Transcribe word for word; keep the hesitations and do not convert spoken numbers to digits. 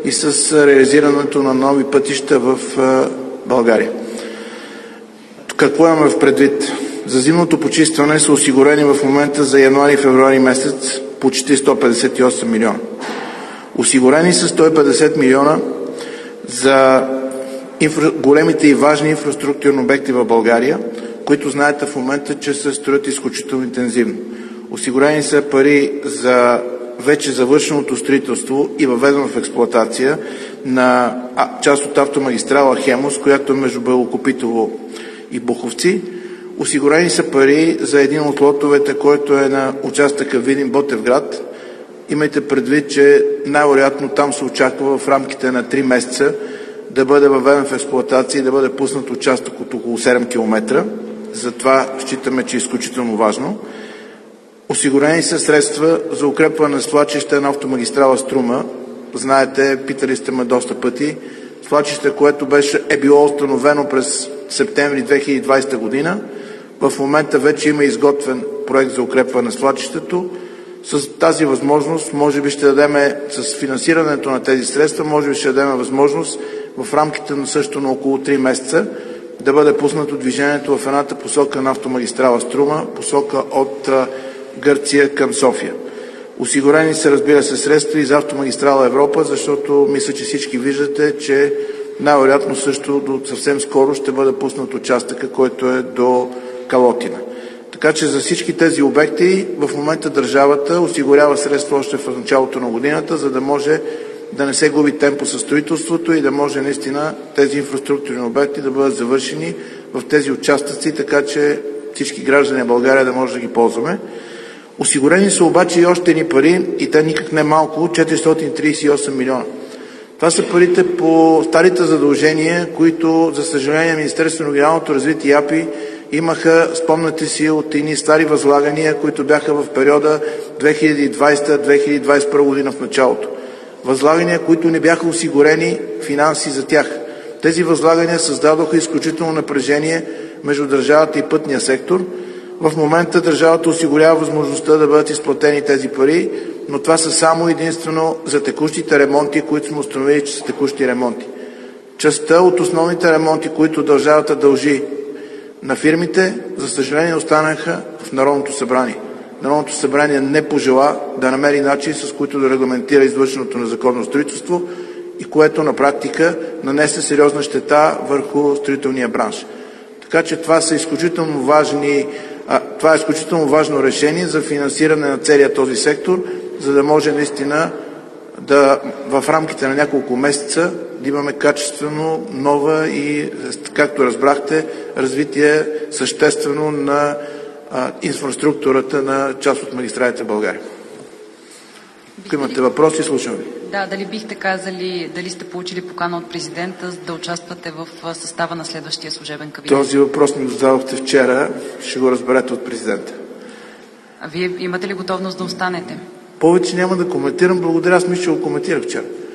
и с реализирането на нови пътища в България. Какво имаме в предвид? За зимното почистване са осигурени в момента за януари и февруари месец почти сто петдесет и осем милиона. Осигурени са сто и петдесет милиона за инфра... големите и важни инфраструктурни обекти в България, които знаете в момента, че се строят изключително интензивно. Осигурени са пари за вече завършеното строителство и въведено в експлоатация на част от автомагистрала Хемус, която е между Белокопитово и Буховци. Осигурени са пари за един от лотовете, който е на участъка Видин-Ботевград. Имайте предвид, че най-вероятно там се очаква в рамките на три месеца да бъде въведен в експлоатация и да бъде пуснат участък от около седем километра. Затова считаме, че е изключително важно. Осигурени са средства за укрепване на свлачище на автомагистрала Струма. Знаете, питали сте ме доста пъти. Свлачище, което беше, е било установено през септември две хиляди и двадесета година. В момента вече има изготвен проект за укрепване на свлачището. С тази възможност, може би ще дадем, с финансирането на тези средства, може би ще дадем възможност в рамките на също на около три месеца да бъде пуснато движението в едната посока на автомагистрала Струма, посока от Гърция към София. Осигурени са, разбира се, средства и за автомагистрала Европа, защото мисля, че всички виждате, че най-вероятно също до съвсем скоро ще бъде пуснат участъка, който е до Калотина. Така че за всички тези обекти в момента държавата осигурява средства още в началото на годината, за да може да не се губи темпо със строителството и да може наистина тези инфраструктурни обекти да бъдат завършени в тези участъци, така че всички граждани на България да може да ги ползваме. Осигурени са обаче и още ни пари, и те никак не малко, четиристотин тридесет и осем милиона. Това са парите по старите задължения, които, за съжаление, Министерството на регионалното развитие и АПИ имаха, спомняте си, от едни стари възлагания, които бяха в периода две хиляди и двадесета - две хиляди и двадесет и първа година в началото. Възлагания, които не бяха осигурени финанси за тях. Тези възлагания създадоха изключително напрежение между държавата и пътния сектор. В момента държавата осигурява възможността да бъдат изплатени тези пари, но това са само единствено за текущите ремонти, които сме установили, че са текущи ремонти. Частта от основните ремонти, които държавата дължи на фирмите, за съжаление останаха в Народното събрание. Народното събрание не пожела да намери начин, с които да регламентира извършеното незаконно строителство и което на практика нанесе сериозна щета върху строителния бранш. Така че това са изключително важни, а, това е изключително важно решение за финансиране на целия този сектор, за да може наистина да в рамките на няколко месеца да имаме качествено нова и, както разбрахте, развитие съществено на а, инфраструктурата на част от магистралите в България. Ако имате въпроси, слушам ви. Да, дали бихте казали, дали сте получили покана от президента да участвате в състава на следващия служебен кабинет? Този въпрос ми зададохте вчера, ще го разберете от президента. А вие имате ли готовност да останете? Повече няма да коментирам, благодаря, аз мисля, че го коментирах вчера.